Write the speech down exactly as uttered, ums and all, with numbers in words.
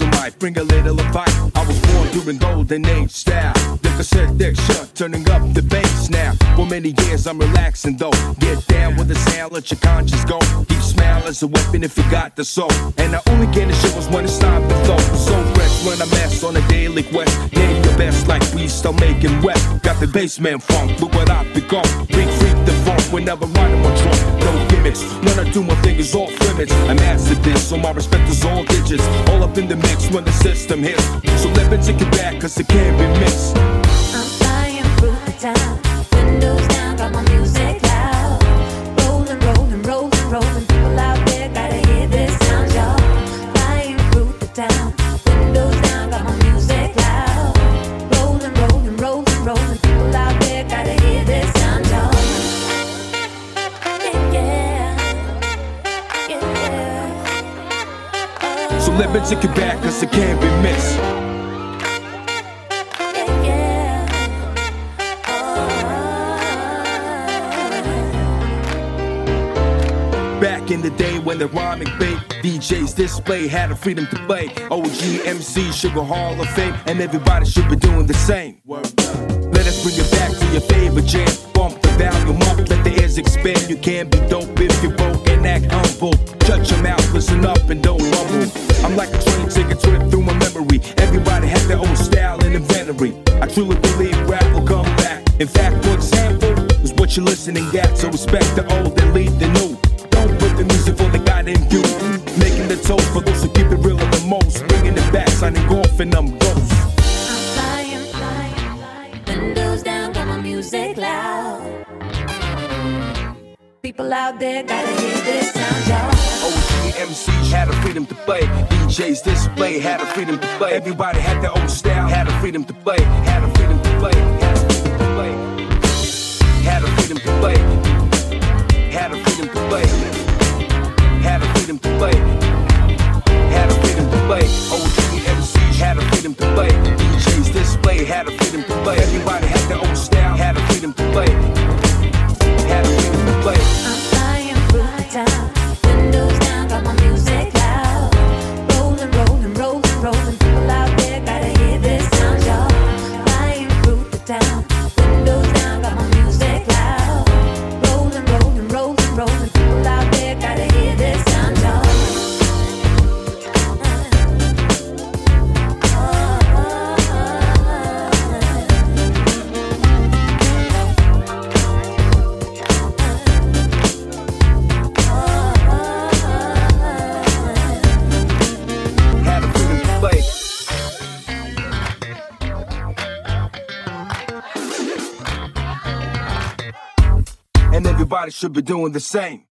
might bring a little advice. I was born during golden age style. The cassette deck shut, turning up the bass now. For many years I'm relaxing though. Get down with the sound, let your conscience go. Keep smile as a weapon if you got the soul. And I only get the shit was when it's time to flow. So fresh when I mess on a daily quest. Name your best like we still making wet. Got the basement funk, look what I become. Big freak the funk whenever riding my trunk. No gimmicks, when I do my thing is off limits. I mastered this, so my respect is all digits. All up in the mix when the system hits. So let me take it back, cause it can't be mixed. I'm flying through the town. Windows down, got my music loud. Rolling, rolling, rolling, rolling. People out there gotta hear this sound, y'all. Flying through the town. Windows down, got my music loud. Rolling, rolling, rolling, rolling. People out there gotta hear this sound, y'all. Yeah, yeah, yeah. So let me take it back, cause it can't be mixed. Back in the day when the rhyming bait D Js display had the freedom to play. O G M C, Sugar Hall of Fame, and everybody should be doing the same. Let us bring it back to your favorite jam. Bump the volume up, let the ears expand. You can't be dope if you're broke and act humble. Shut your mouth, listen up and don't rumble. I'm like a train taking a trip through my memory. Everybody has their own style and inventory. I truly believe rap will come back. In fact, for example, is what you're listening at. So respect the old and leave the new. Don't put the music for the God in you. Making the toast for those who keep it real the most. Bringing it back, signing off and I'm ghost. I'm flying, flying, flying. Windows down, got my music loud. People out there gotta hear this sound, y'all. O G M Cs had the freedom to play. D Js display had the freedom to play. Everybody had their own style, had the freedom to play. Had the freedom to play. Had the freedom to play. Had the freedom to play. Had the freedom to play. Had the freedom to play. Had the freedom to play. O G M Cs had the freedom to play. D Js display had the freedom to play. Everybody had their own style, had the freedom to play. Had the freedom to play. I'm flying through the town. Windows down, got my music loud. Rolling, rolling, rolling, rolling. People out there gotta hear this sound, y'all. Flying through the town. Windows down, got my music loud. Rolling, rolling, rolling, rolling. People out there gotta hear this sound, y'all. Had the freedom to play. And everybody should be doing the same.